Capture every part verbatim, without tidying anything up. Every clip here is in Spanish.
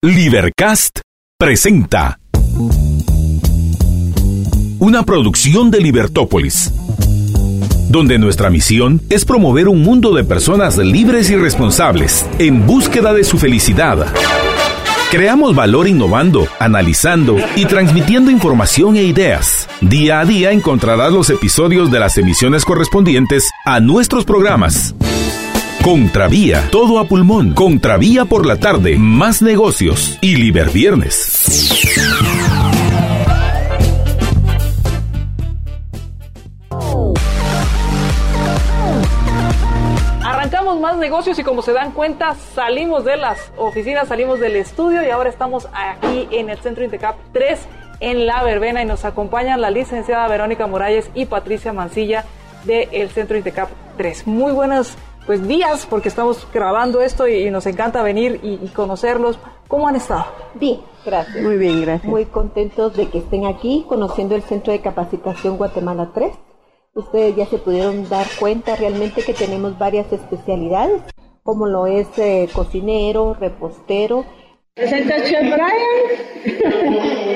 Libercast presenta una producción de Libertópolis, donde nuestra misión es promover un mundo de personas libres y responsables en búsqueda de su felicidad. Creamos valor innovando, analizando y transmitiendo información e ideas. Día a día encontrarás los episodios de las emisiones correspondientes a nuestros programas. Contravía, todo a pulmón. Contravía por la tarde, más negocios y Liberviernes. Arrancamos más negocios y como se dan cuenta, salimos de las oficinas, salimos del estudio y ahora estamos aquí en el Centro INTECAP tres en La Verbena y nos acompañan la licenciada Verónica Morales y Patricia Mancilla del Centro INTECAP tres. Muy buenas pues días, porque estamos grabando esto y, y nos encanta venir y, y conocerlos. ¿Cómo han estado? Bien, gracias. Muy bien, gracias. Muy contentos de que estén aquí conociendo el Centro de Capacitación Guatemala tres. Ustedes ya se pudieron dar cuenta realmente que tenemos varias especialidades, como lo es eh, cocinero, repostero. Presenta Chef Brian.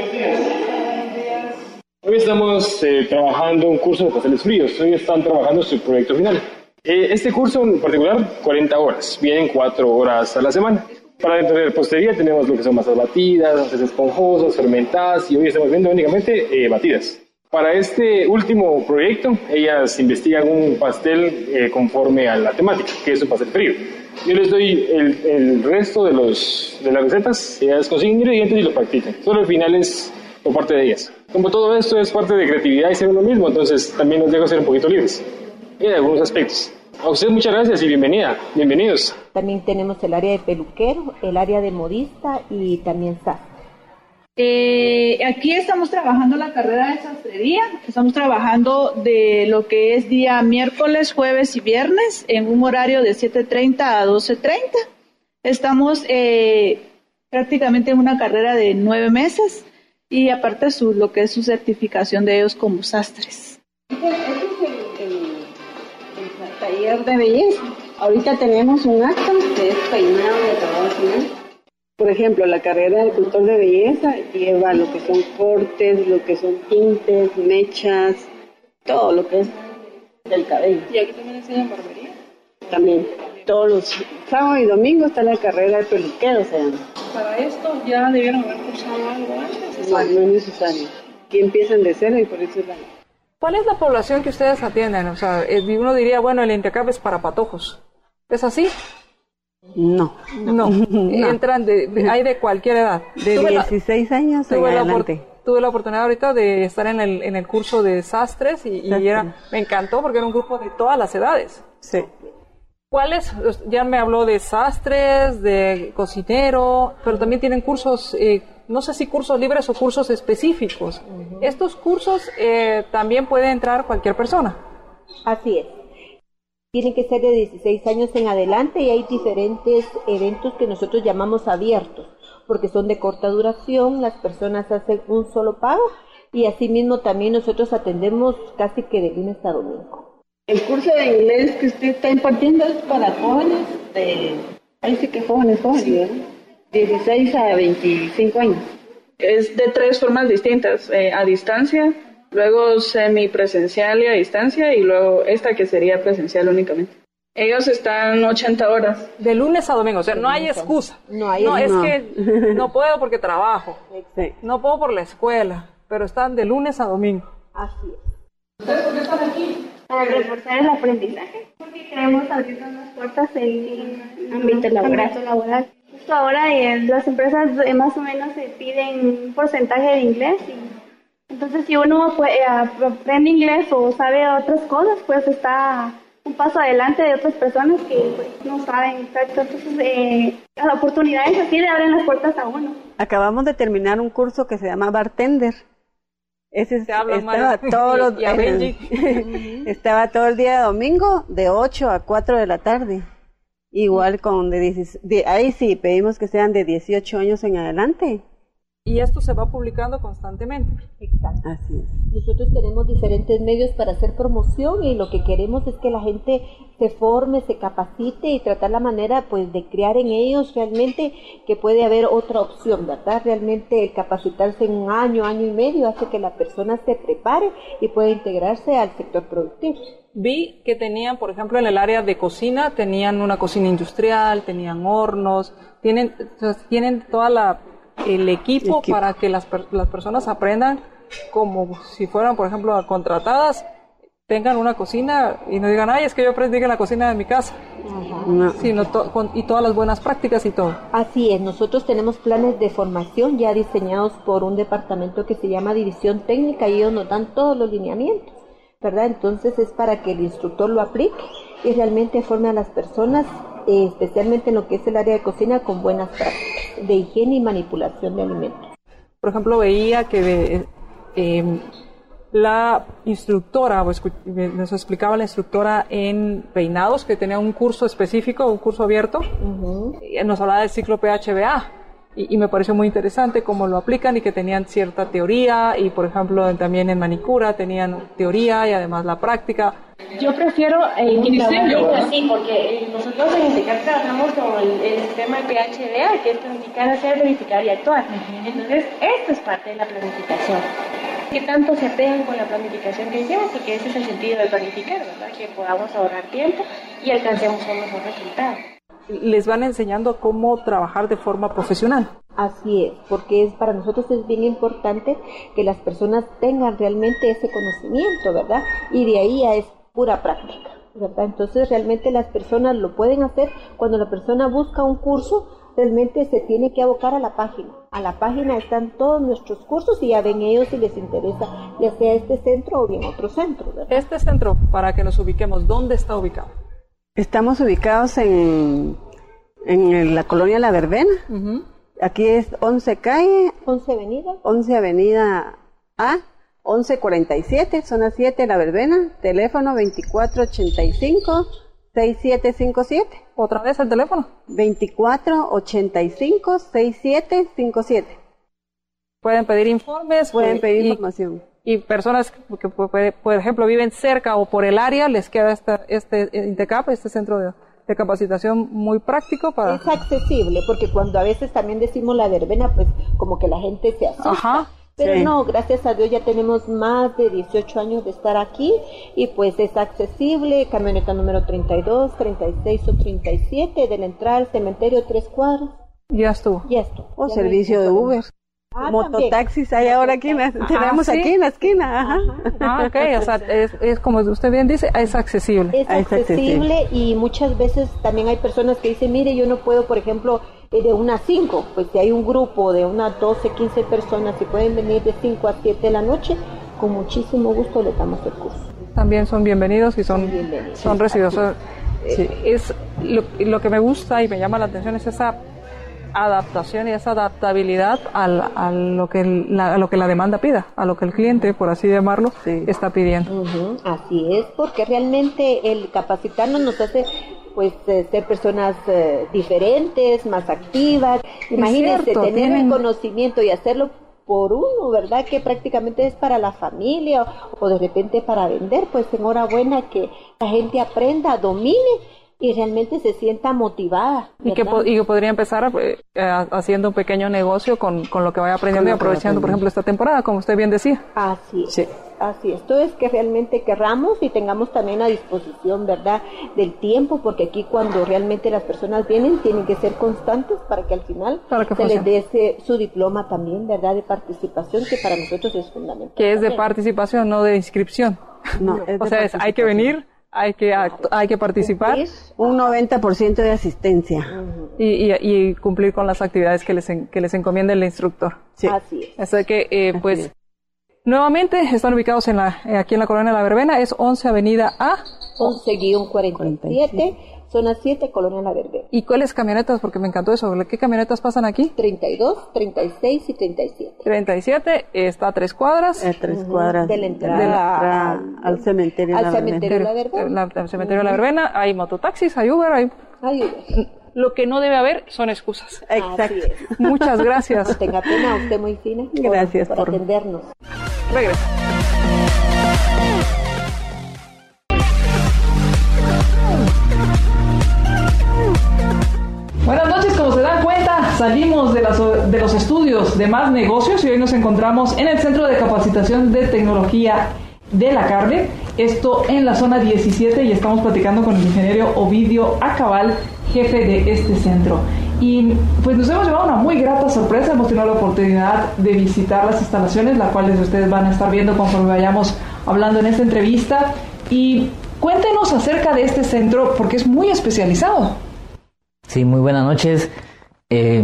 Hoy estamos eh, trabajando un curso de pasteles fríos. Hoy están trabajando su proyecto final. Eh, este curso en particular, cuarenta horas. Vienen cuatro horas a la semana. Para dentro de repostería tenemos lo que son masas batidas, masas esponjosas, fermentadas, y hoy estamos viendo únicamente eh, batidas. Para este último proyecto, ellas investigan un pastel eh, conforme a la temática, que es un pastel frío. Yo les doy el, el resto de, los, de las recetas, ellas consiguen ingredientes y lo practican. Solo el final es por parte de ellas. Como todo esto es parte de creatividad y ser uno mismo, entonces también los dejo ser un poquito libres en algunos aspectos. A usted muchas gracias y bienvenida, bienvenidos. También tenemos el área de peluquero, el área de modista y también sastre. Eh, aquí estamos trabajando la carrera de sastrería, estamos trabajando de lo que es día miércoles, jueves y viernes en un horario de siete treinta a doce treinta. Estamos eh, prácticamente en una carrera de nueve meses y aparte su, lo que es su certificación de ellos como sastres. Este es el, el, el taller de belleza. Ahorita tenemos un acto que es peinado de acabado final. Por ejemplo, la carrera de tutor de belleza lleva lo que son cortes, lo que son tintes, mechas, todo lo que es del cabello. ¿Y aquí también enseñan barbería? También. Todos los sábados y domingos está la carrera de peluquero, se llama. Para esto ya debieron haber cursado algo antes. No, no es necesario. Aquí empiezan de cero y por eso es la... ¿Cuál es la población que ustedes atienden? O sea, uno diría, bueno, el INTECAP es para patojos. ¿Es así? No. No, no. Entran de, de, hay de cualquier edad. De tuve dieciséis la, años en tuve adelante. La, tuve la oportunidad ahorita de estar en el, en el curso de sastres y, y era, me encantó porque era un grupo de todas las edades. Sí. ¿Cuáles? Ya me habló de sastres, de cocinero, pero también tienen cursos, eh, no sé si cursos libres o cursos específicos. Uh-huh. Estos cursos eh, también puede entrar cualquier persona. Así es. Tienen que ser de dieciséis años en adelante y hay diferentes eventos que nosotros llamamos abiertos, porque son de corta duración, las personas hacen un solo pago y asimismo también nosotros atendemos casi que de lunes a domingo. El curso de inglés que usted está impartiendo es para jóvenes, de, ahí sí que jóvenes, jóvenes, ¿verdad? dieciséis a veinticinco años. Es de tres formas distintas, eh, a distancia, luego semipresencial y a distancia, y luego esta que sería presencial únicamente. Ellos están ochenta horas. De lunes a domingo, o sea, no hay excusa. No hay No, es no. que no puedo porque trabajo, Sí. no puedo por la escuela, pero están de lunes a domingo. Así es. ¿Ustedes por qué están aquí? Para reforzar el aprendizaje, porque queremos abrir las puertas en el ámbito laboral. Ámbito laboral. Justo ahora eh, las empresas eh, más o menos se piden un porcentaje de inglés y entonces si uno pues, eh, aprende inglés o sabe otras cosas, pues está un paso adelante de otras personas que pues, no saben exacto. Entonces eh, las oportunidades así le abren las puertas a uno. Acabamos de terminar un curso que se llama Bartender. Ese es, estaba mal. todos los y a Benji. estaba todo el día de domingo de ocho a cuatro de la tarde. Igual con de, diez, de ahí sí pedimos que sean de dieciocho años en adelante Y esto se va publicando constantemente. Exacto. Así es. Nosotros tenemos diferentes medios para hacer promoción y lo que queremos es que la gente se forme, se capacite y tratar la manera pues de crear en ellos realmente que puede haber otra opción, ¿verdad? Realmente el capacitarse en un año, año y medio hace que la persona se prepare y pueda integrarse al sector productivo. Vi que tenían, por ejemplo, en el área de cocina, tenían una cocina industrial, tenían hornos, tienen, tienen toda la el equipo, equipo. para que las, las personas aprendan como si fueran, por ejemplo, contratadas, tengan una cocina y no digan, ay, es que yo aprendí en la cocina de mi casa. No. Sino to, con, y todas las buenas prácticas y todo. Así es, nosotros tenemos planes de formación ya diseñados por un departamento que se llama División Técnica y ellos nos dan todos los lineamientos, ¿verdad? Entonces es para que el instructor lo aplique y realmente forme a las personas, eh, especialmente en lo que es el área de cocina, con buenas prácticas de higiene y manipulación de alimentos. Por ejemplo, veía que de, eh, la instructora, o escu- nos explicaba la instructora en peinados, que tenía un curso específico, un curso abierto, uh-huh. nos hablaba del ciclo P H B A. Y, y me pareció muy interesante cómo lo aplican y que tenían cierta teoría y, por ejemplo, también en manicura tenían teoría y además la práctica. Yo prefiero el diseño así, porque nosotros en Intecap trabajamos con el, el sistema de P H D A, que es planificar, hacer, verificar y actuar. Entonces, esto es parte de la planificación. Que tanto se apegan con la planificación que hicimos, porque ese es el sentido de planificar, ¿verdad? Que podamos ahorrar tiempo y alcancemos un mejor resultado. Les van enseñando cómo trabajar de forma profesional. Así es, porque es para nosotros es bien importante que las personas tengan realmente ese conocimiento, ¿verdad? Y de ahí ya es pura práctica, ¿verdad? Entonces realmente las personas lo pueden hacer. Cuando la persona busca un curso, realmente se tiene que abocar a la página. A la página están todos nuestros cursos y ya ven ellos si les interesa, ya sea este centro o bien otro centro, ¿verdad? Este centro, para que nos ubiquemos, ¿dónde está ubicado? Estamos ubicados en, en la colonia La Verbena. Uh-huh. Aquí es once calle. once avenida. once avenida A, once cuarenta y siete, zona siete, La Verbena. Teléfono veinticuatro ochenta y cinco, sesenta y siete cincuenta y siete. ¿Otra vez el teléfono? veinticuatro ochenta y cinco, sesenta y siete cincuenta y siete. Pueden pedir informes. Pueden pedir y, información. Y personas que, por ejemplo, viven cerca o por el área, les queda esta, este Intecap, este centro de, de capacitación muy práctico para... Es accesible, porque cuando a veces también decimos La Verbena, pues como que la gente se asusta. Ajá. Pero sí. No, gracias a Dios ya tenemos más de dieciocho años de estar aquí y pues es accesible, camioneta número treinta y dos, treinta y seis o treinta y siete, de la entrada al cementerio, tres cuadras. Ya estuvo. Ya estuvo. O ya servicio de Uber. Ah, mototaxis hay ahora aquí en la, Ajá, tenemos ¿sí? aquí en la esquina. Ajá. Ah, ok, o sea, es, es como usted bien dice, es accesible. Es accesible y muchas veces también hay personas que dicen, mire, yo no puedo, por ejemplo, de una a cinco, pues si hay un grupo de unas doce, quince personas y pueden venir de cinco a siete de la noche, con muchísimo gusto les damos el curso. También son bienvenidos y son, bienvenidos. son recibidos. Sí. Es lo, lo que me gusta y me llama la atención es esa adaptación y esa adaptabilidad al, a, lo que la, a lo que la demanda pida, a lo que el cliente, por así llamarlo, sí. está pidiendo. Uh-huh. Así es, porque realmente el capacitarnos nos hace pues eh, ser personas eh, diferentes, más activas. Imagínense, cierto, tener tienen... el conocimiento y hacerlo por uno, ¿verdad? Que prácticamente es para la familia o, o de repente para vender, pues enhorabuena que la gente aprenda, domine y realmente se sienta motivada. Y que, po- y que podría empezar eh, haciendo un pequeño negocio con, con lo que vaya aprendiendo y aprovechando, por ejemplo, esta temporada, como usted bien decía. Así es. Sí. Así es, esto es que realmente querramos y tengamos también a disposición, ¿verdad?, del tiempo, porque aquí cuando realmente las personas vienen tienen que ser constantes para que al final para que se funcione. les dé ese, su diploma también, ¿verdad?, de participación, que para nosotros es fundamental. Que es de participación, no de inscripción. No, es o sea, es, hay que venir, hay que act- hay que participar. Un noventa por ciento de asistencia. Uh-huh. Y, y, y cumplir con las actividades que les, en, que les encomienda el instructor. Sí. Así es. Así que, eh, Así pues... es. Nuevamente están ubicados en la, eh, aquí en la colonia La Verbena, es once avenida A. once cuarenta y siete, zona siete, colonia La Verbena. ¿Y cuáles camionetas? Porque me encantó eso. ¿Qué camionetas pasan aquí? treinta y dos, treinta y seis y treinta y siete. treinta y siete, está a tres cuadras. A tres Uh-huh. cuadras. De la entrada, de la entrada a, al cementerio. al La cementerio La El, Verbena. la, el cementerio uh-huh. La Verbena, hay mototaxis, hay Uber, hay... Hay Uber. Lo que no debe haber son excusas. Exacto. Muchas gracias. No tenga pena, usted muy fina. Gracias por, por atendernos. Regresa. Buenas noches, como se dan cuenta, salimos de, las, de los estudios de Más Negocios y hoy nos encontramos en el Centro de Capacitación de Tecnología de la Carne, esto en la zona diecisiete, y estamos platicando con el ingeniero Ovidio Acabal, jefe de este centro. Y pues nos hemos llevado una muy grata sorpresa, hemos tenido la oportunidad de visitar las instalaciones, las cuales ustedes van a estar viendo conforme vayamos hablando en esta entrevista. Y cuéntenos acerca de este centro, porque es muy especializado. Sí, muy buenas noches. Eh,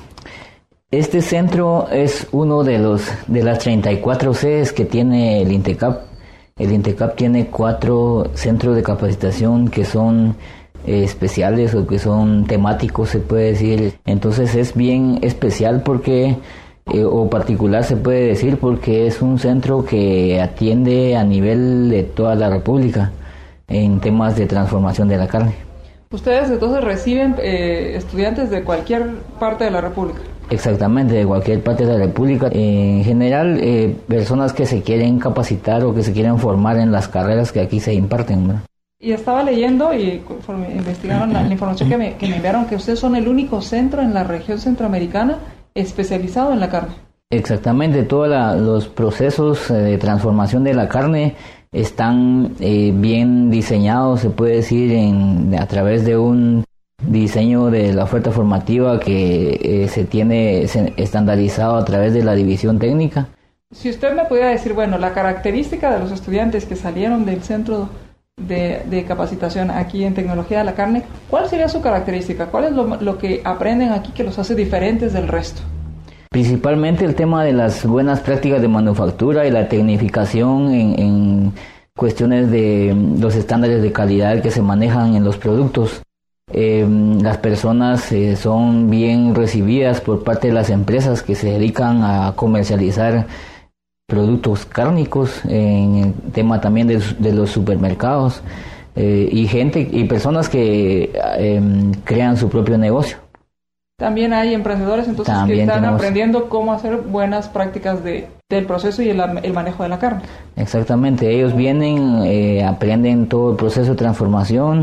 este centro es uno de los de las treinta y cuatro sedes que tiene el INTECAP. El INTECAP tiene cuatro centros de capacitación que son eh, especiales o que son temáticos, se puede decir. Entonces es bien especial porque, eh, o particular se puede decir, porque es un centro que atiende a nivel de toda la República en temas de transformación de la carne. Ustedes entonces reciben eh, estudiantes de cualquier parte de la República. Exactamente, de cualquier parte de la República. En general, eh, personas que se quieren capacitar o que se quieren formar en las carreras que aquí se imparten, ¿verdad? Y estaba leyendo y conforme investigaron la, la información que me, que me enviaron, que ustedes son el único centro en la región centroamericana especializado en la carne. Exactamente, todos los procesos de transformación de la carne están eh, bien diseñados, se puede decir, en, a través de un diseño de la oferta formativa que eh, se tiene se, estandarizado a través de la división técnica. Si usted me pudiera decir, bueno, la característica de los estudiantes que salieron del centro de, de capacitación aquí en tecnología de la carne, ¿cuál sería su característica? ¿Cuál es lo, lo que aprenden aquí que los hace diferentes del resto? Principalmente el tema de las buenas prácticas de manufactura y la tecnificación en, en cuestiones de los estándares de calidad que se manejan en los productos. Eh, las personas eh, son bien recibidas por parte de las empresas que se dedican a comercializar productos cárnicos, en el tema también de, de los supermercados, eh, y gente y personas que eh, crean su propio negocio. También hay emprendedores entonces También que están tenemos... aprendiendo cómo hacer buenas prácticas de, del proceso y el, el manejo de la carne. Exactamente, ellos vienen, eh, aprenden todo el proceso de transformación,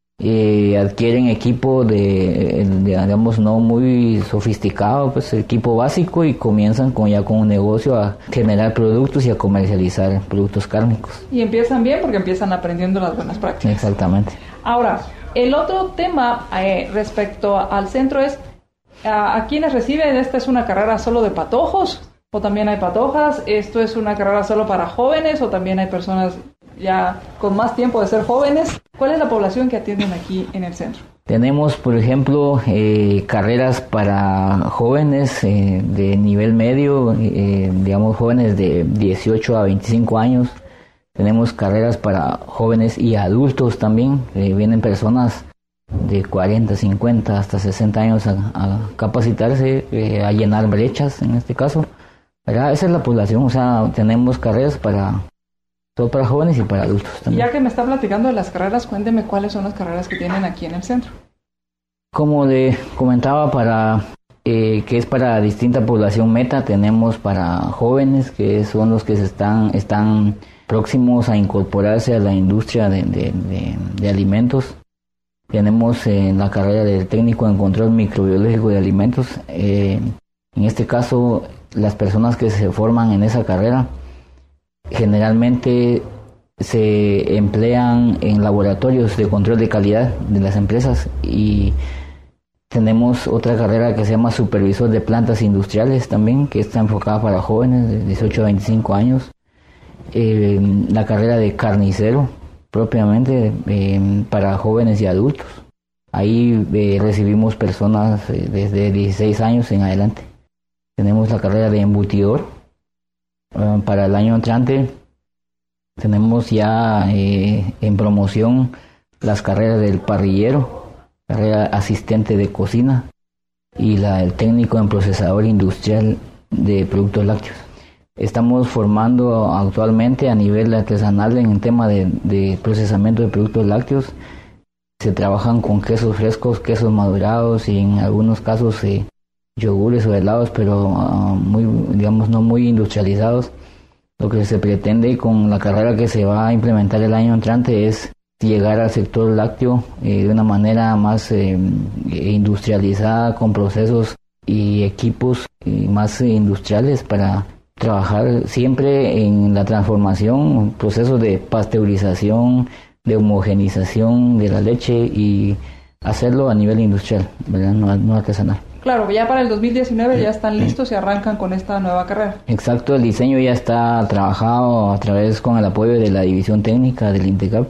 eh, adquieren equipo de, de, digamos, no muy sofisticado, pues equipo básico, y comienzan con ya con un negocio a generar productos y a comercializar productos cárnicos. Y empiezan bien porque empiezan aprendiendo las buenas prácticas. Exactamente. Ahora, el otro tema eh, respecto al centro es ¿a quienes reciben? ¿Esta es una carrera solo de patojos o también hay patojas? ¿Esto es una carrera solo para jóvenes o también hay personas ya con más tiempo de ser jóvenes? ¿Cuál es la población que atienden aquí en el centro? Tenemos, por ejemplo, eh, carreras para jóvenes eh, de nivel medio, eh, digamos jóvenes de dieciocho a veinticinco años. Tenemos carreras para jóvenes y adultos también. Eh, vienen personas de cuarenta, cincuenta hasta sesenta años a, a capacitarse, eh, a llenar brechas en este caso, ¿verdad? Esa es la población, o sea, tenemos carreras para todo para jóvenes y para adultos también. Ya que me está platicando de las carreras, cuénteme cuáles son las carreras que tienen aquí en el centro. Como le comentaba, para eh, que es para distinta población meta, tenemos para jóvenes, que son los que se están, están próximos a incorporarse a la industria de, de, de, de alimentos. Tenemos eh, la carrera de técnico en control microbiológico de alimentos. Eh, en este caso, las personas que se forman en esa carrera generalmente se emplean en laboratorios de control de calidad de las empresas, y tenemos otra carrera que se llama supervisor de plantas industriales también, que está enfocada para jóvenes de dieciocho a veinticinco años. Eh, la carrera de carnicero propiamente eh, para jóvenes y adultos. Ahí eh, recibimos personas eh, desde dieciséis años en adelante. Tenemos la carrera de embutidor. Uh, para el año entrante tenemos ya eh, en promoción las carreras del parrillero, carrera asistente de cocina y la del técnico en procesador industrial de productos lácteos. Estamos formando actualmente a nivel artesanal en el tema de, de procesamiento de productos lácteos. se trabajan con quesos frescos, quesos madurados y en algunos casos eh, yogures o helados, pero uh, muy, digamos, no muy industrializados. Lo que se pretende con la carrera que se va a implementar el año entrante es llegar al sector lácteo eh, de una manera más eh, industrializada, con procesos y equipos eh, más industriales para trabajar siempre en la transformación, procesos de pasteurización, de homogenización de la leche y hacerlo a nivel industrial, ¿verdad? No, no artesanal. Claro, ya para el dos mil diecinueve ya están listos y arrancan con esta nueva carrera. Exacto, el diseño ya está trabajado a través con el apoyo de la división técnica del INTECAP.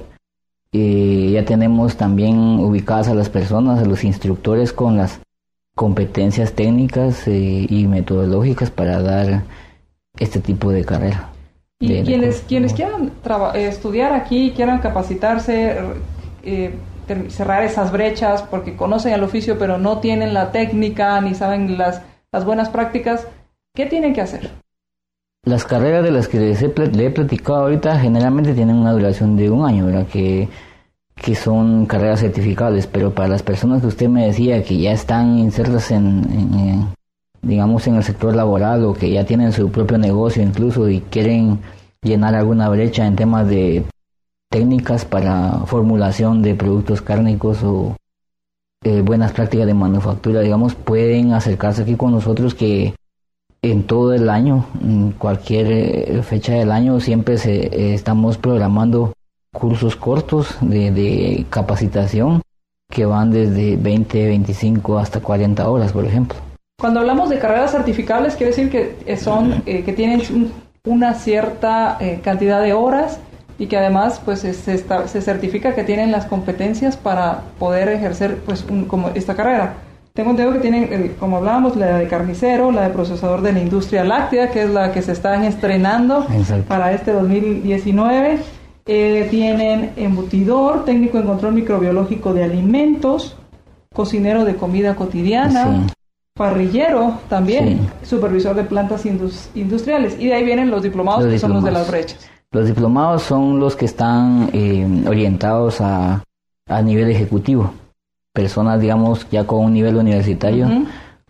Eh, ya tenemos también ubicadas a las personas, a los instructores con las competencias técnicas eh, y metodológicas para dar este tipo de carrera. Y de, quienes, de... quienes quieran traba- eh, estudiar aquí, quieran capacitarse, eh, cerrar esas brechas porque conocen el oficio pero no tienen la técnica ni saben las, las buenas prácticas, ¿qué tienen que hacer? Las carreras de las que les he, le he platicado ahorita generalmente tienen una duración de un año, ¿verdad? Que, que son carreras certificables, pero para las personas que usted me decía que ya están insertas en, en, en digamos en el sector laboral o que ya tienen su propio negocio incluso y quieren llenar alguna brecha en temas de técnicas para formulación de productos cárnicos o eh, buenas prácticas de manufactura, digamos, pueden acercarse aquí con nosotros que en todo el año, en cualquier fecha del año, siempre se, eh, estamos programando cursos cortos de, de capacitación que van desde veinte, veinticinco hasta cuarenta horas, por ejemplo. Cuando hablamos de carreras certificables, quiere decir que son eh, que tienen un, una cierta eh, cantidad de horas y que además pues se, está, se certifica que tienen las competencias para poder ejercer pues un, como esta carrera. Tengo entendido que tienen, eh, como hablábamos, la de carnicero, la de procesador de la industria láctea, que es la que se están estrenando Exacto. para este dos mil diecinueve. Eh, tienen embutidor, técnico en control microbiológico de alimentos, cocinero de comida cotidiana, sí. parrillero también, sí. supervisor de plantas indus- industriales. Y de ahí vienen los diplomados, los que diplomados. son los de las brechas. Los diplomados son los que están eh, orientados a, a nivel ejecutivo. Personas, digamos, ya con un nivel universitario uh-huh.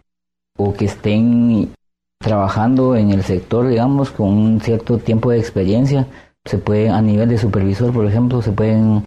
o que estén trabajando en el sector, digamos, con un cierto tiempo de experiencia, se pueden, a nivel de supervisor, por ejemplo, se pueden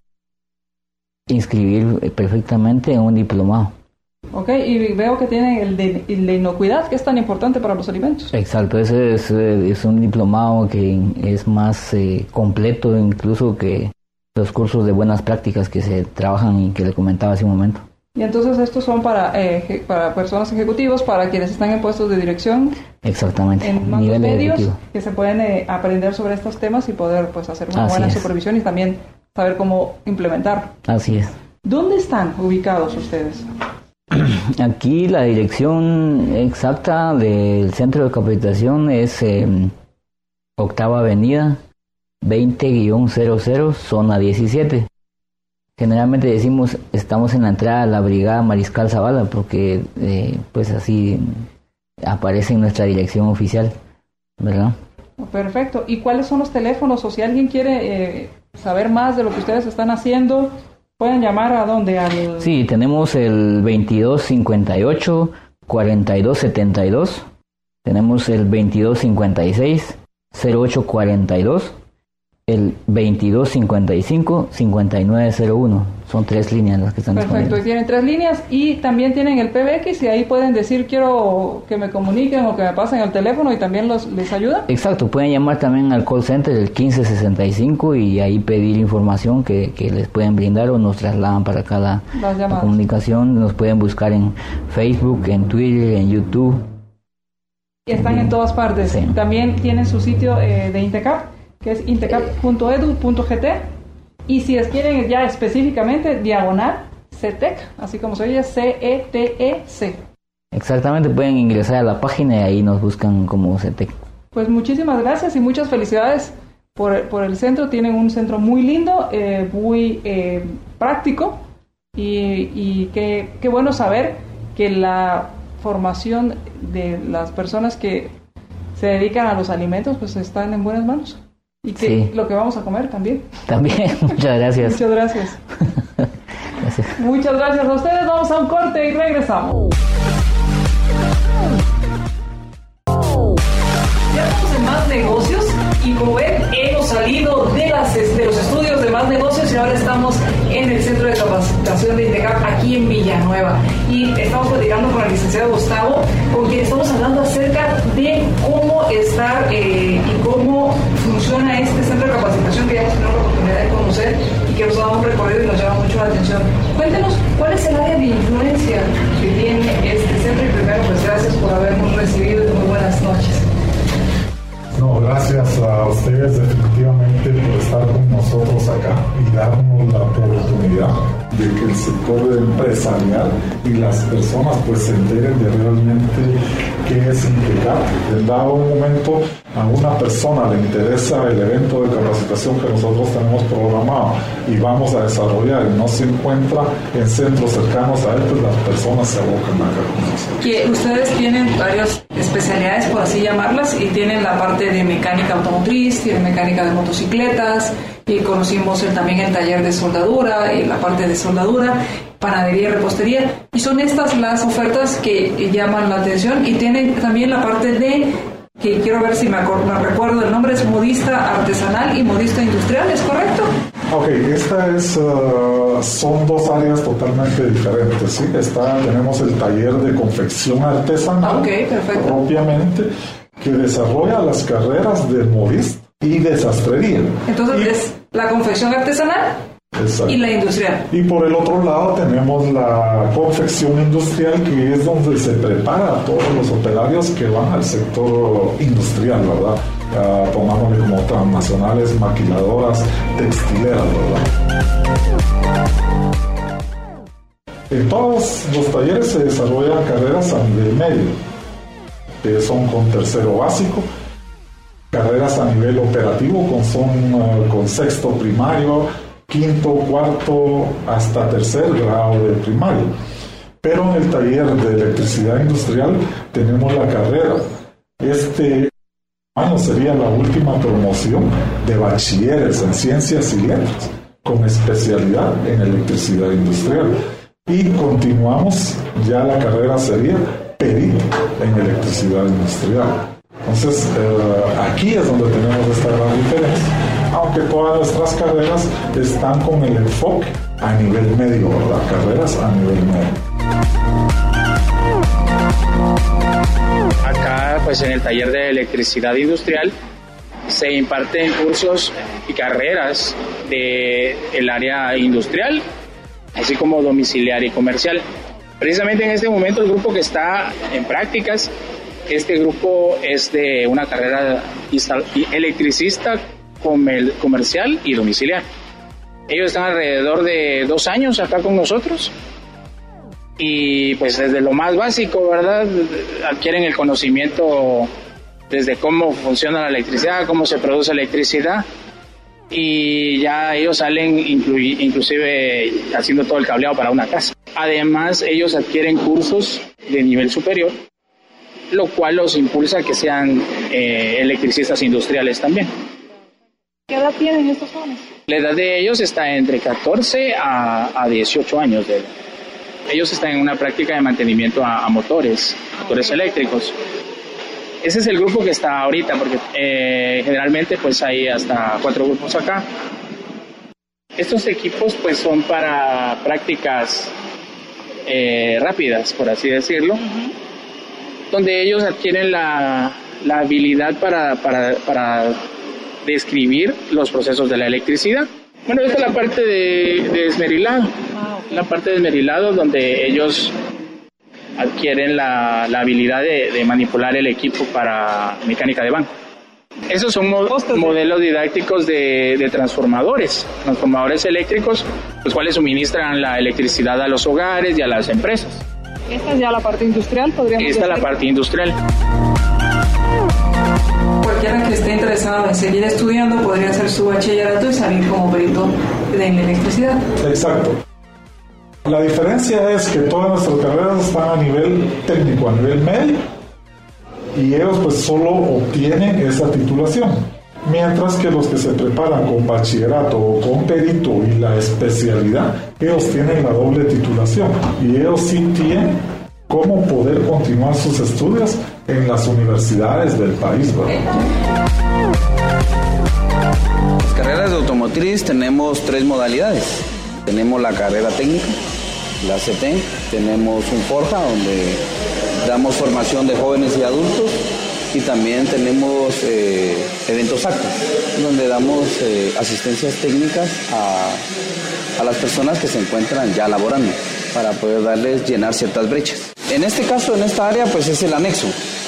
inscribir perfectamente en un diplomado. Ok, y veo que tienen el de, el de inocuidad, que es tan importante para los alimentos. Exacto, ese es, es un diplomado que es más eh, completo incluso que los cursos de buenas prácticas que se trabajan y que le comentaba hace un momento. Y entonces estos son para eh, para personas ejecutivos, para quienes están en puestos de dirección. Exactamente. En mandos medios, que se pueden eh, aprender sobre estos temas y poder pues hacer una Así buena es. supervisión y también saber cómo implementarlo. Así es. ¿Dónde están ubicados ustedes? Aquí la dirección exacta del centro de capacitación es eh, Octava Avenida, veinte cero cero, zona diecisiete. Generalmente decimos estamos en la entrada de la Brigada Mariscal Zavala porque eh, pues así aparece en nuestra dirección oficial, ¿verdad? Perfecto. ¿Y cuáles son los teléfonos? O si alguien quiere eh, saber más de lo que ustedes están haciendo, ¿pueden llamar a dónde? Al... Sí, tenemos el veintidós cincuenta y ocho, cuarenta y dos setenta y dos, tenemos el veintidós cincuenta y seis, cero ocho cuarenta y dos, el veintidós cincuenta y cinco, cincuenta y nueve cero uno. Son tres líneas las que están Perfecto, disponibles. y tienen tres líneas y también tienen el P B X y ahí pueden decir quiero que me comuniquen o que me pasen el teléfono y también los, les ayuda. Exacto, pueden llamar también al call center el quince sesenta y cinco y ahí pedir información que, que les pueden brindar o nos trasladan para cada la comunicación. Nos pueden buscar en Facebook, en Twitter, en YouTube. Y están en todas partes. Sí. También tienen su sitio eh, de INTECAP, que es intecap punto edu punto g t, y si les quieren ya específicamente, diagonal C E T E C, así como se oye, C E T E C. Exactamente, pueden ingresar a la página y ahí nos buscan como C E T E C. Pues muchísimas gracias y muchas felicidades por, por el centro. Tienen un centro muy lindo, eh, muy eh, práctico y, y qué, qué bueno saber que la formación de las personas que se dedican a los alimentos pues están en buenas manos. Y que sí. Lo que vamos a comer también. También, muchas gracias. Muchas gracias. Gracias. gracias. Muchas gracias a ustedes. Vamos a un corte y regresamos. Ya estamos en Más Negocios y como ven, hemos salido de, las, de los estudios de Más Negocios y ahora estamos en el Centro de Capacitación de INTECAP aquí en Villanueva. Y estamos platicando con el licenciado Gustavo, con quien estamos hablando acerca de cómo estar eh, y cómo funciona este centro de capacitación que ya hemos tenido la oportunidad de conocer y que nos ha dado un recorrido y nos llama mucho la atención. Cuéntenos, ¿cuál es el área de influencia que tiene este centro? Y primero, pues gracias por habernos recibido y muy buenas noches. No, gracias a ustedes definitivamente por estar con nosotros acá y darnos la oportunidad de que el sector empresarial y las personas pues se enteren de realmente qué es INTECAP. En dado momento a una persona le interesa el evento de capacitación que nosotros tenemos programado y vamos a desarrollar y no se encuentra en centros cercanos a él, pues las personas se abocan acá con nosotros. Que ustedes tienen varias especialidades, por así llamarlas, y tienen la parte de mecánica automotriz, tienen mecánica de motocicletas, y conocimos el, también el taller de soldadura, y la parte de soldadura, panadería y repostería, y son estas las ofertas que llaman la atención, y tienen también la parte de, que quiero ver si me, acuerdo, me recuerdo el nombre, es modista artesanal y modista industrial, ¿es correcto? Ok, esta es, uh, son dos áreas totalmente diferentes, ¿sí? Está, tenemos el taller de confección artesanal, okay, perfecto, propiamente, que desarrolla las carreras de modista y de sastrería. Entonces y, es la confección artesanal exacto, y la industrial. Y por el otro lado tenemos la confección industrial, que es donde se prepara a todos los operarios que van al sector industrial, ¿verdad? Uh, pongámosle como transnacionales, maquiladoras, textileras, ¿verdad? En todos los talleres se desarrollan carreras a nivel medio, que son con tercero básico, carreras a nivel operativo con, son, uh, con sexto primario, quinto, cuarto, hasta tercer grado de primario. Pero en el taller de electricidad industrial tenemos la carrera. Este año sería la última promoción de bachilleres en ciencias y letras con especialidad en electricidad industrial. Y continuamos, ya la carrera sería perito en electricidad industrial. Entonces, eh, aquí es donde tenemos esta gran diferencia, aunque todas nuestras carreras están con el enfoque a nivel medio, ¿verdad? Carreras a nivel medio. Acá, pues en el taller de electricidad industrial, se imparten cursos y carreras del área industrial, así como domiciliaria y comercial. Precisamente en este momento el grupo que está en prácticas, este grupo es de una carrera electricista comercial y domiciliaria. Ellos están alrededor de dos años acá con nosotros y pues desde lo más básico, ¿verdad? Adquieren el conocimiento desde cómo funciona la electricidad, cómo se produce electricidad, y ya ellos salen inclu- inclusive haciendo todo el cableado para una casa. Además, ellos adquieren cursos de nivel superior, lo cual los impulsa a que sean eh, electricistas industriales también. ¿Qué edad tienen estos jóvenes? La edad de ellos está entre catorce a dieciocho años de edad. Ellos están en una práctica de mantenimiento a, a motores, motores eléctricos. Ese es el grupo que está ahorita, porque eh, generalmente pues hay hasta cuatro grupos acá. Estos equipos pues son para prácticas eh, rápidas, por así decirlo, uh-huh, donde ellos adquieren la, la habilidad para, para, para describir los procesos de la electricidad. Bueno, esta es la parte de, de esmerilado, ah, okay, la parte de esmerilado donde ellos adquieren la, la habilidad de, de manipular el equipo para mecánica de banco. Esos son mo- modelos didácticos de, de transformadores, transformadores eléctricos, los cuales suministran la electricidad a los hogares y a las empresas. Esta es ya la parte industrial, podríamos decir. Esta es la parte industrial. Cualquiera que esté interesado en seguir estudiando podría hacer su bachillerato y salir como perito en la electricidad. Exacto. La diferencia es que todas nuestras carreras están a nivel técnico, a nivel medio, y ellos pues solo obtienen esa titulación. Mientras que los que se preparan con bachillerato o con perito y la especialidad, ellos tienen la doble titulación y ellos sí tienen cómo poder continuar sus estudios en las universidades del país, ¿verdad? Las carreras de automotriz tenemos tres modalidades. Tenemos la carrera técnica, la C T, tenemos un Forja donde damos formación de jóvenes y adultos, y también tenemos eh, eventos actos donde damos eh, asistencias técnicas a, a las personas que se encuentran ya laborando para poder darles llenar ciertas brechas. En este caso, en esta área, pues es el anexo,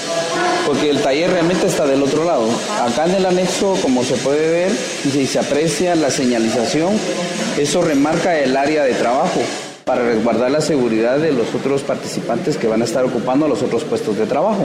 porque el taller realmente está del otro lado. Acá en el anexo, como se puede ver y si se aprecia la señalización, eso remarca el área de trabajo para resguardar la seguridad de los otros participantes que van a estar ocupando los otros puestos de trabajo.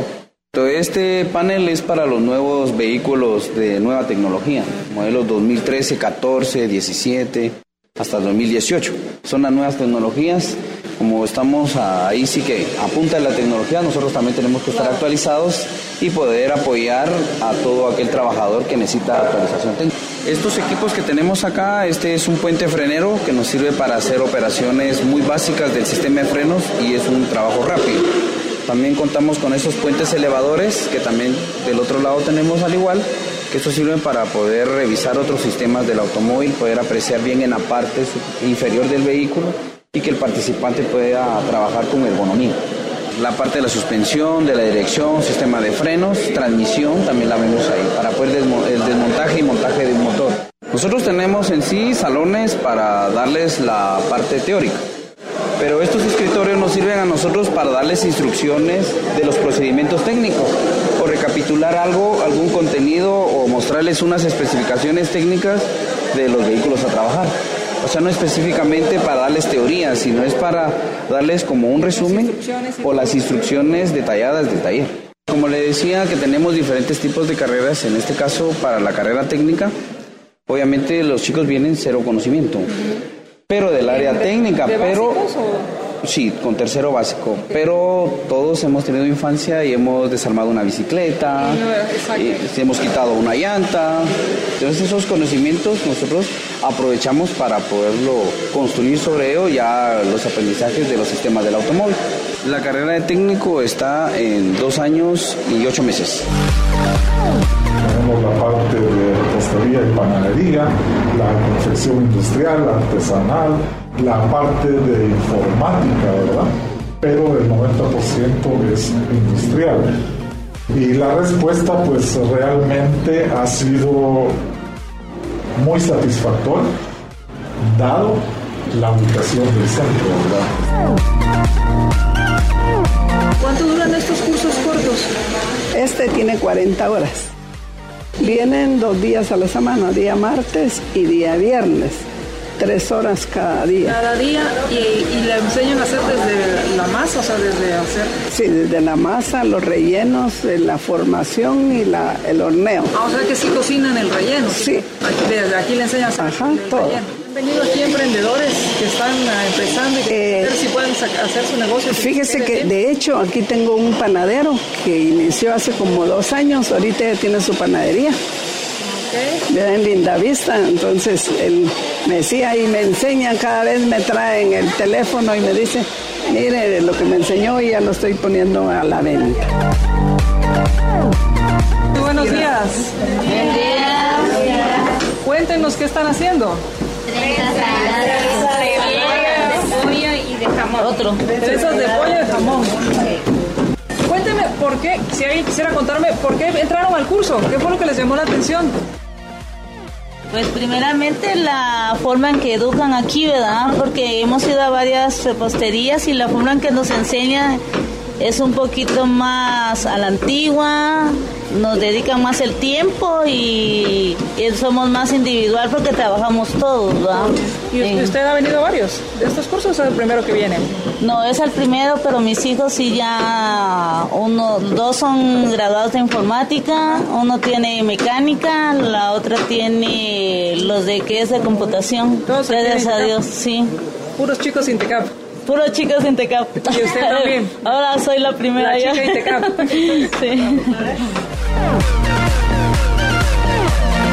Este panel es para los nuevos vehículos de nueva tecnología, modelos dos mil trece, catorce, diecisiete, hasta dos mil dieciocho. Son las nuevas tecnologías. Como estamos ahí sí que a punta de la tecnología, nosotros también tenemos que estar actualizados y poder apoyar a todo aquel trabajador que necesita actualización técnica. Estos equipos que tenemos acá, este es un puente frenero que nos sirve para hacer operaciones muy básicas del sistema de frenos y es un trabajo rápido. También contamos con esos puentes elevadores que también del otro lado tenemos al igual, que estos sirven para poder revisar otros sistemas del automóvil, poder apreciar bien en la parte inferior del vehículo y que el participante pueda trabajar con ergonomía. La parte de la suspensión, de la dirección, sistema de frenos, transmisión, también la vemos ahí, para poder desmo- el desmontaje y montaje del motor. Nosotros tenemos en sí salones para darles la parte teórica, pero estos escritorios nos sirven a nosotros para darles instrucciones de los procedimientos técnicos, o recapitular algo, algún contenido, o mostrarles unas especificaciones técnicas de los vehículos a trabajar. O sea, no específicamente para darles teoría, sino es para darles como un resumen o las instrucciones detalladas del taller. Como le decía, que tenemos diferentes tipos de carreras, en este caso para la carrera técnica, obviamente los chicos vienen cero conocimiento, pero del área técnica, pero sí, con tercero básico, pero todos hemos tenido infancia y hemos desarmado una bicicleta, y hemos quitado una llanta. Entonces esos conocimientos nosotros aprovechamos para poderlo construir sobre ello ya los aprendizajes de los sistemas del automóvil. La carrera de técnico está en dos años y ocho meses. Tenemos la parte de repostería y panadería, la confección industrial, la artesanal, la parte de informática, ¿verdad? Pero el noventa por ciento es industrial. Y la respuesta pues realmente ha sido muy satisfactoria, dado la ubicación del centro, ¿verdad? ¿Cuánto duran estos cursos cortos? Este tiene cuarenta horas. Vienen dos días a la semana, día martes y día viernes. Tres horas cada día. Cada día, y, y le enseñan a hacer desde la masa, o sea, desde hacer... Sí, desde la masa, los rellenos, la formación y la, el horneo. Ah, o sea que sí cocinan el relleno. Sí. Aquí, desde aquí le enseñan a hacer Ajá, el todo. relleno. Han venido aquí emprendedores que están uh, empezando y que Eh, ver si pueden saca, hacer su negocio. Fíjese que de hecho aquí tengo un panadero que inició hace como dos años, ahorita ya tiene su panadería. Okay. En Lindavista, entonces él me decía y me enseña, cada vez me traen el teléfono y me dice, mire lo que me enseñó y ya lo estoy poniendo a la venta. Muy buenos días. Buenos días. Cuéntenos qué están haciendo. De pollo y de jamón. Otro. Trenzas de pollo y de jamón. Cuénteme por qué, si alguien quisiera contarme, por qué entraron al curso, qué fue lo que les llamó la atención. Pues primeramente la forma en que educan aquí, ¿verdad? Porque hemos ido a varias reposterías y la forma en que nos enseña es un poquito más a la antigua, nos dedican más el tiempo y, y somos más individual porque trabajamos todos, ¿verdad? ¿Y usted, usted ha venido a varios de estos cursos o es el primero que viene? No, es el primero, pero mis hijos sí ya, uno, dos son graduados de informática, uno tiene mecánica, la otra tiene los de que es de computación. Todos gracias a Dios, sí. Puros chicos Intecap. Puros chicos Intecap. ¿Y usted también? Ahora soy la primera. La ya. chica Intecap. Sí.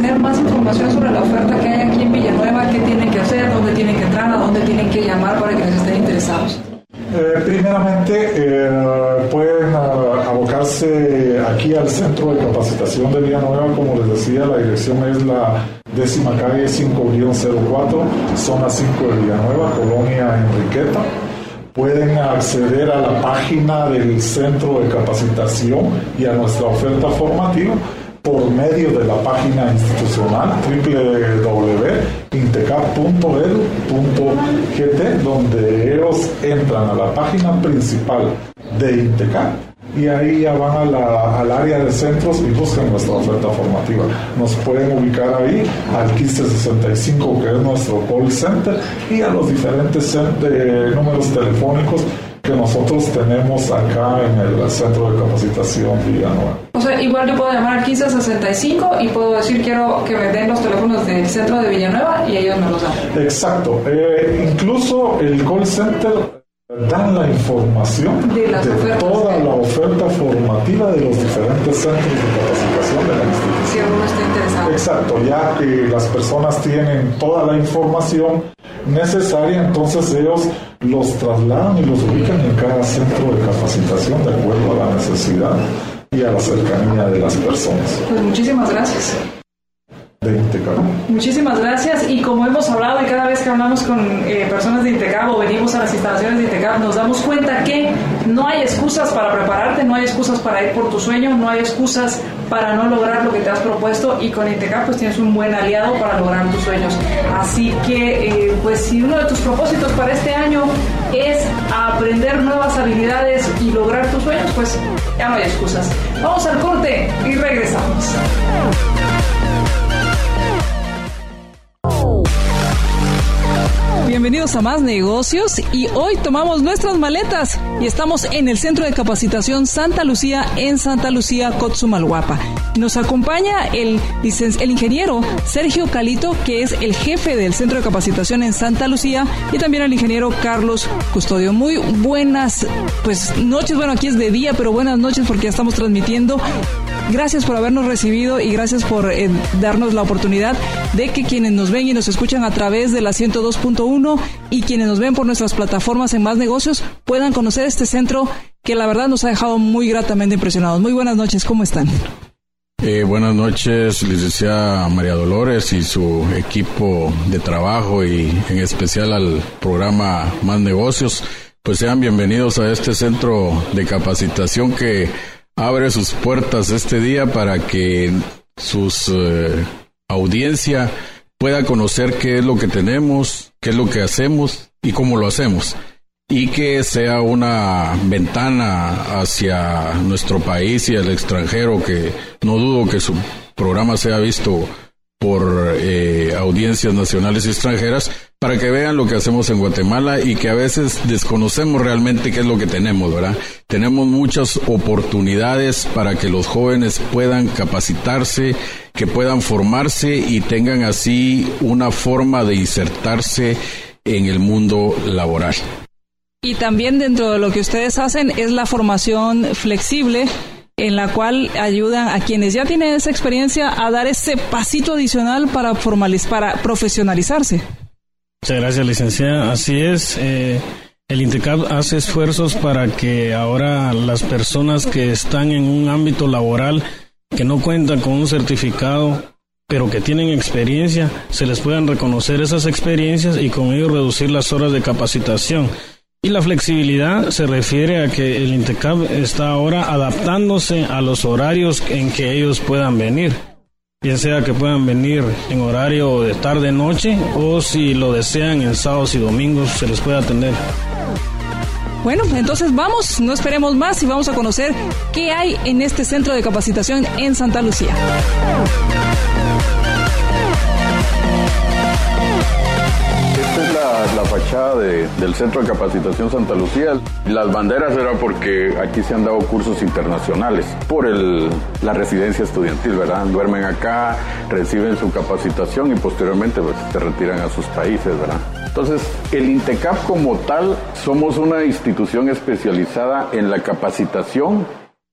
tener más información sobre la oferta que hay aquí en Villanueva, qué tienen que hacer, dónde tienen que entrar, a dónde tienen que llamar para que les estén interesados. Eh, primeramente, eh, pueden uh, abocarse aquí al Centro de Capacitación de Villanueva. Como les decía, la dirección es la décima calle cinco cero cuatro, zona cinco de Villanueva, Colonia Enriqueta. Pueden acceder a la página del Centro de Capacitación y a nuestra oferta formativa por medio de la página institucional doble u doble u doble u punto intecap punto edu punto g t, donde ellos entran a la página principal de Intecap y ahí ya van a la, al área de centros y buscan nuestra oferta formativa. Nos pueden ubicar ahí al quince sesenta y cinco, que es nuestro call center, y a los diferentes de números telefónicos que nosotros tenemos acá en el Centro de Capacitación Villanueva. O sea, igual yo puedo llamar al quince sesenta y cinco y puedo decir quiero que me den los teléfonos del Centro de Villanueva y ellos me los dan. Exacto. Eh, incluso el call center dan la información de, las de toda la oferta formativa de los diferentes centros de capacitación de la institución. Si alguno está interesado. Exacto, ya que las personas tienen toda la información necesaria, entonces ellos los trasladan y los ubican en cada centro de capacitación de acuerdo a la necesidad y a la cercanía de las personas. Pues muchísimas gracias. De Intecap. Muchísimas gracias, y como hemos hablado y cada vez que hablamos con eh, personas de Intecap o venimos a las instalaciones de Intecap, nos damos cuenta que no hay excusas para prepararte, no hay excusas para ir por tu sueño, no hay excusas para no lograr lo que te has propuesto, y con Intecap pues tienes un buen aliado para lograr tus sueños. Así que eh, pues si uno de tus propósitos para este año es aprender nuevas habilidades y lograr tus sueños, pues ya no hay excusas. Vamos al corte y regresamos. Bienvenidos a Más Negocios, y hoy tomamos nuestras maletas y estamos en el Centro de Capacitación Santa Lucía en Santa Lucía, Cotzumalguapa. Nos acompaña el, el ingeniero Sergio Calito, que es el jefe del Centro de Capacitación en Santa Lucía, y también el ingeniero Carlos Custodio. Muy buenas pues noches, bueno, aquí es de día, pero buenas noches porque ya estamos transmitiendo. Gracias por habernos recibido y gracias por eh, darnos la oportunidad de que quienes nos ven y nos escuchan a través de la ciento dos punto uno y quienes nos ven por nuestras plataformas en Más Negocios puedan conocer este centro que la verdad nos ha dejado muy gratamente impresionados. Muy buenas noches, ¿cómo están? Eh, buenas noches, licenciada María Dolores y su equipo de trabajo, y en especial al programa Más Negocios. Pues sean bienvenidos a este centro de capacitación que abre sus puertas este día para que sus eh, audiencia pueda conocer qué es lo que tenemos, qué es lo que hacemos y cómo lo hacemos, y que sea una ventana hacia nuestro país y al extranjero, que no dudo que su programa sea visto por eh, audiencias nacionales y extranjeras, para que vean lo que hacemos en Guatemala y que a veces desconocemos realmente qué es lo que tenemos, ¿verdad? Tenemos muchas oportunidades para que los jóvenes puedan capacitarse, que puedan formarse y tengan así una forma de insertarse en el mundo laboral. Y también dentro de lo que ustedes hacen es la formación flexible, en la cual ayudan a quienes ya tienen esa experiencia a dar ese pasito adicional para formaliz- para profesionalizarse. Muchas gracias, licenciada. Así es, eh, el Intecap hace esfuerzos para que ahora las personas que están en un ámbito laboral, que no cuentan con un certificado, pero que tienen experiencia, se les puedan reconocer esas experiencias y con ello reducir las horas de capacitación. Y la flexibilidad se refiere a que el Intecap está ahora adaptándose a los horarios en que ellos puedan venir. Bien sea que puedan venir en horario de tarde-noche o si lo desean en sábados y domingos se les puede atender. Bueno, entonces vamos, no esperemos más y vamos a conocer qué hay en este centro de capacitación en Santa Lucía. Esta es la, la fachada de, del Centro de Capacitación Santa Lucía. Las banderas era porque aquí se han dado cursos internacionales por el, la residencia estudiantil, ¿verdad? Duermen acá, reciben su capacitación y posteriormente pues, se retiran a sus países, ¿verdad? Entonces, el Intecap como tal, somos una institución especializada en la capacitación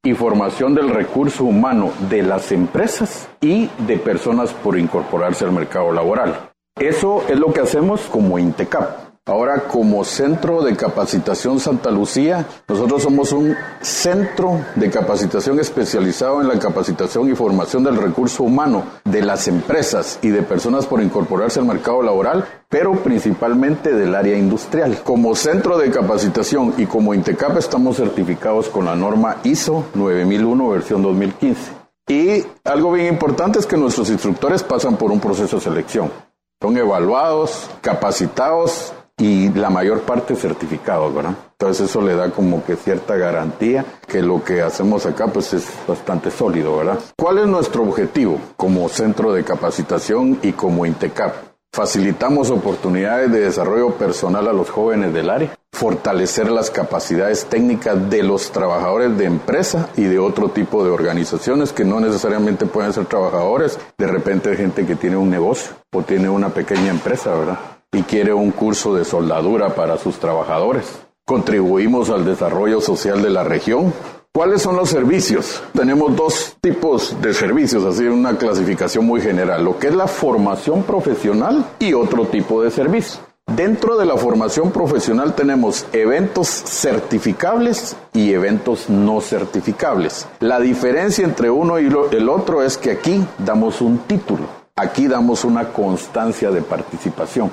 y formación del recurso humano de las empresas y de personas por incorporarse al mercado laboral. Eso es lo que hacemos como INTECAP. Ahora, como Centro de Capacitación Santa Lucía, nosotros somos un centro de capacitación especializado en la capacitación y formación del recurso humano de las empresas y de personas por incorporarse al mercado laboral, pero principalmente del área industrial. Como centro de capacitación y como INTECAP estamos certificados con la norma I S O nueve mil uno versión dos mil quince. Y algo bien importante es que nuestros instructores pasan por un proceso de selección. Son evaluados, capacitados y la mayor parte certificados, ¿verdad? Entonces eso le da como que cierta garantía que lo que hacemos acá pues es bastante sólido, ¿verdad? ¿Cuál es nuestro objetivo como centro de capacitación y como INTECAP? Facilitamos oportunidades de desarrollo personal a los jóvenes del área, fortalecer las capacidades técnicas de los trabajadores de empresa y de otro tipo de organizaciones que no necesariamente pueden ser trabajadores, de repente hay gente que tiene un negocio o tiene una pequeña empresa, ¿verdad? Y quiere un curso de soldadura para sus trabajadores. Contribuimos al desarrollo social de la región. ¿Cuáles son los servicios? Tenemos dos tipos de servicios, así en una clasificación muy general, lo que es la formación profesional y otro tipo de servicio. Dentro de la formación profesional tenemos eventos certificables y eventos no certificables. La diferencia entre uno y el otro es que aquí damos un título, aquí damos una constancia de participación.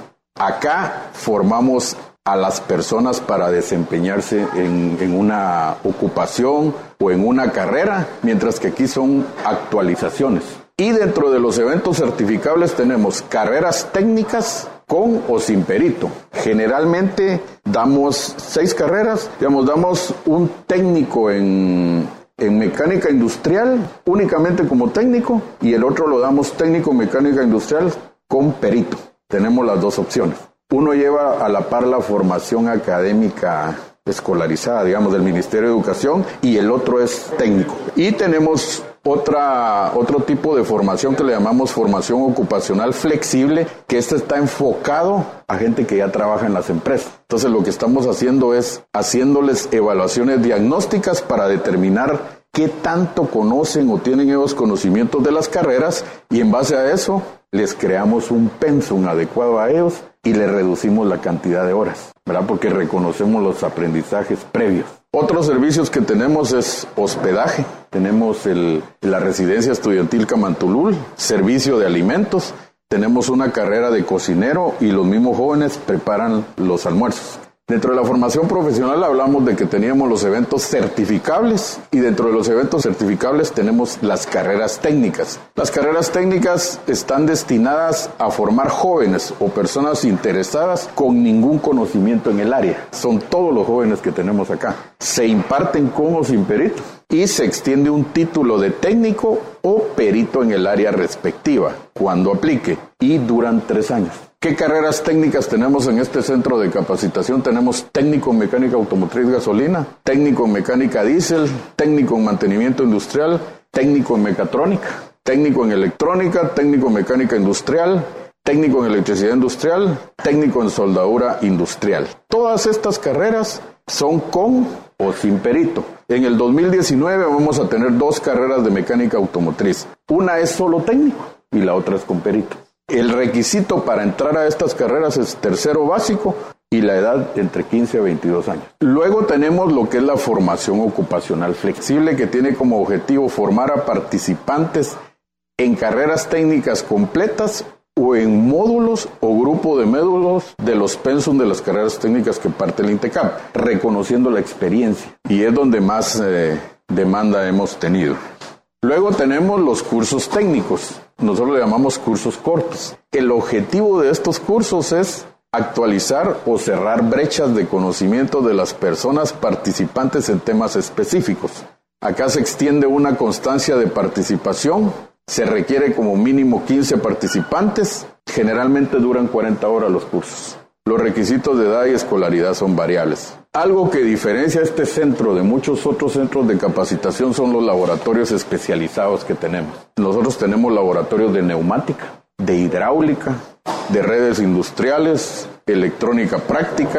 Acá formamos a las personas para desempeñarse en, en una ocupación o en una carrera, mientras que aquí son actualizaciones. Y dentro de los eventos certificables tenemos carreras técnicas con o sin perito. Generalmente damos seis carreras, digamos, damos un técnico en, en mecánica industrial, únicamente como técnico, y el otro lo damos técnico en mecánica industrial con perito. Tenemos las dos opciones. Uno lleva a la par la formación académica escolarizada, digamos, del Ministerio de Educación, y el otro es técnico. Y tenemos otra, otro tipo de formación que le llamamos formación ocupacional flexible, que este está enfocado a gente que ya trabaja en las empresas. Entonces lo que estamos haciendo es haciéndoles evaluaciones diagnósticas para determinar qué tanto conocen o tienen esos conocimientos de las carreras, y en base a eso les creamos un pensum adecuado a ellos y les reducimos la cantidad de horas, ¿verdad? Porque reconocemos los aprendizajes previos. Otros servicios que tenemos es hospedaje. Tenemos el, la residencia estudiantil Camantulul, servicio de alimentos. Tenemos una carrera de cocinero y los mismos jóvenes preparan los almuerzos. Dentro de la formación profesional hablamos de que teníamos los eventos certificables, y dentro de los eventos certificables tenemos las carreras técnicas. Las carreras técnicas están destinadas a formar jóvenes o personas interesadas con ningún conocimiento en el área. Son todos los jóvenes que tenemos acá. Se imparten con o sin perito y se extiende un título de técnico o perito en el área respectiva cuando aplique, y duran tres años. ¿Qué carreras técnicas tenemos en este centro de capacitación? Tenemos técnico en mecánica automotriz gasolina, técnico en mecánica diésel, técnico en mantenimiento industrial, técnico en mecatrónica, técnico en electrónica, técnico en mecánica industrial, técnico en electricidad industrial, técnico en soldadura industrial. Todas estas carreras son con o sin perito. En el dos mil diecinueve vamos a tener dos carreras de mecánica automotriz. Una es solo técnico y la otra es con perito. El requisito para entrar a estas carreras es tercero básico y la edad entre quince a veintidós años. Luego tenemos lo que es la formación ocupacional flexible, que tiene como objetivo formar a participantes en carreras técnicas completas o en módulos o grupo de módulos de los pensum de las carreras técnicas que parte el INTECAP, reconociendo la experiencia, y es donde más eh, demanda hemos tenido. Luego tenemos los cursos técnicos. Nosotros le llamamos cursos cortos. El objetivo de estos cursos es actualizar o cerrar brechas de conocimiento de las personas participantes en temas específicos. Acá se extiende una constancia de participación, se requiere como mínimo quince participantes, generalmente duran cuarenta horas los cursos. Los requisitos de edad y escolaridad son variables. Algo que diferencia este centro de muchos otros centros de capacitación son los laboratorios especializados que tenemos. Nosotros tenemos laboratorios de neumática, de hidráulica, de redes industriales, electrónica práctica,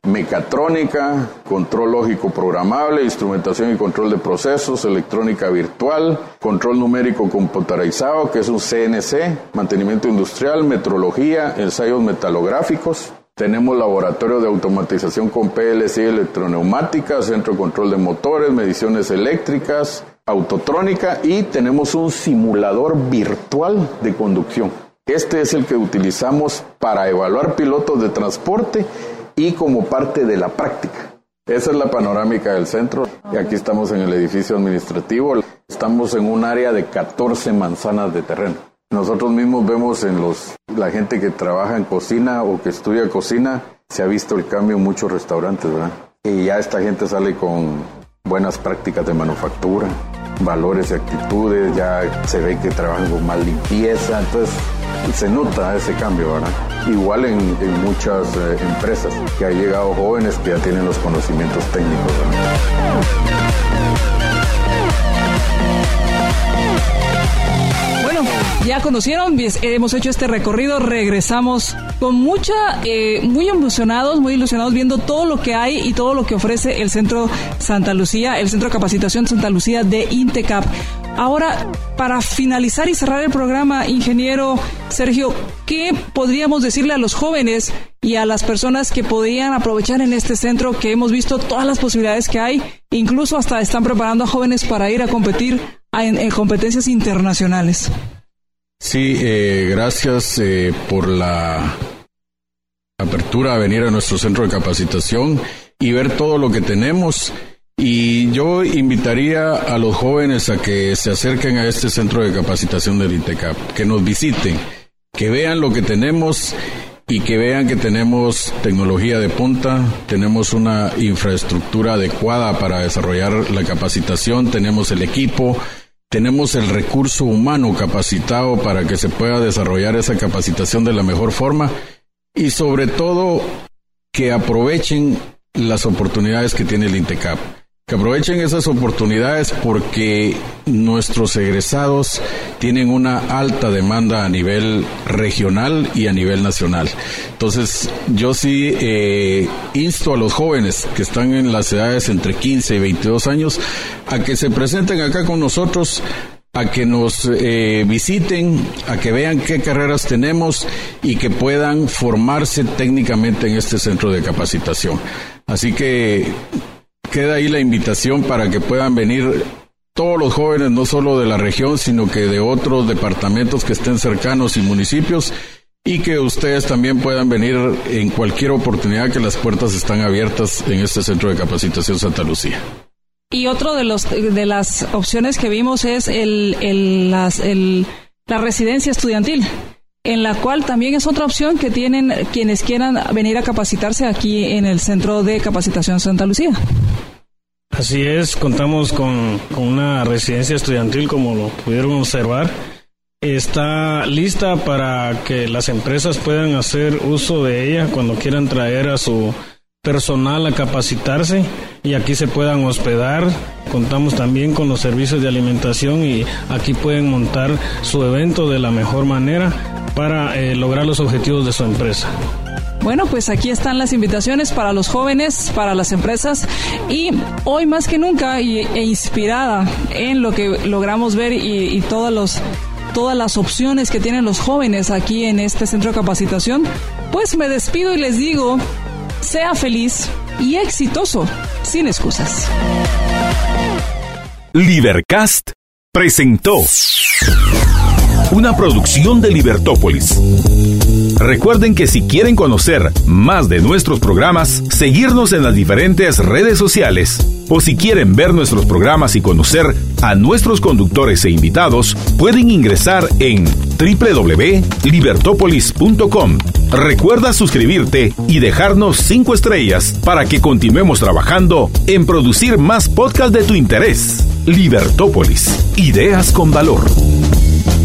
mecatrónica, control lógico programable, instrumentación y control de procesos, electrónica virtual, control numérico computarizado, que es un C N C, mantenimiento industrial, metrología, ensayos metalográficos. Tenemos laboratorio de automatización con P L C y electroneumática, centro de control de motores, mediciones eléctricas, autotrónica, y tenemos un simulador virtual de conducción. Este es el que utilizamos para evaluar pilotos de transporte y como parte de la práctica. Esa es la panorámica del centro. Y aquí estamos en el edificio administrativo. Estamos en un área de catorce manzanas de terreno. Nosotros mismos vemos en los la gente que trabaja en cocina o que estudia cocina, se ha visto el cambio en muchos restaurantes, ¿verdad? Y ya esta gente sale con buenas prácticas de manufactura, valores y actitudes, ya se ve que trabajan con más limpieza, entonces se nota ese cambio, ¿verdad? Igual en, en muchas eh, empresas que han llegado jóvenes que ya tienen los conocimientos técnicos, ¿verdad? Bueno, ya conocieron, hemos hecho este recorrido, regresamos con mucha, eh, muy emocionados, muy ilusionados viendo todo lo que hay y todo lo que ofrece el Centro Santa Lucía, el Centro de Capacitación Santa Lucía de INTECAP. Ahora, para finalizar y cerrar el programa, ingeniero Sergio, ¿qué podríamos decirle a los jóvenes y a las personas que podrían aprovechar en este centro, que hemos visto todas las posibilidades que hay, incluso hasta están preparando a jóvenes para ir a competir en, en competencias internacionales? Sí, eh, gracias eh, por la apertura a venir a nuestro centro de capacitación y ver todo lo que tenemos. Y yo invitaría a los jóvenes a que se acerquen a este centro de capacitación del INTECAP, que nos visiten, que vean lo que tenemos y que vean que tenemos tecnología de punta, tenemos una infraestructura adecuada para desarrollar la capacitación, tenemos el equipo, tenemos el recurso humano capacitado para que se pueda desarrollar esa capacitación de la mejor forma y sobre todo que aprovechen las oportunidades que tiene el INTECAP. Que aprovechen esas oportunidades porque nuestros egresados tienen una alta demanda a nivel regional y a nivel nacional. Entonces, yo sí eh, insto a los jóvenes que están en las edades entre quince y veintidós años a que se presenten acá con nosotros, a que nos eh, visiten, a que vean qué carreras tenemos y que puedan formarse técnicamente en este centro de capacitación. Así que queda ahí la invitación para que puedan venir todos los jóvenes, no solo de la región, sino que de otros departamentos que estén cercanos y municipios, y que ustedes también puedan venir en cualquier oportunidad, que las puertas están abiertas en este Centro de Capacitación Santa Lucía. Y otro de los de las opciones que vimos es el, el, las, el la residencia estudiantil, en la cual también es otra opción que tienen quienes quieran venir a capacitarse aquí en el Centro de Capacitación Santa Lucía. Así es, contamos con, con una residencia estudiantil, como lo pudieron observar. Está lista para que las empresas puedan hacer uso de ella cuando quieran traer a su personal a capacitarse y aquí se puedan hospedar. Contamos también con los servicios de alimentación y aquí pueden montar su evento de la mejor manera para eh, lograr los objetivos de su empresa. Bueno, pues aquí están las invitaciones para los jóvenes, para las empresas, y hoy más que nunca y, e inspirada en lo que logramos ver y, y todos los, todas las opciones que tienen los jóvenes aquí en este centro de capacitación, pues me despido y les digo, sea feliz y exitoso, sin excusas. Libercast presentó una producción de Libertópolis. Recuerden que si quieren conocer más de nuestros programas, seguirnos en las diferentes redes sociales, o si quieren ver nuestros programas y conocer a nuestros conductores e invitados, pueden ingresar en doble u doble u doble u punto libertópolis punto com. Recuerda suscribirte y dejarnos cinco estrellas para que continuemos trabajando en producir más podcasts de tu interés. Libertópolis, ideas con valor.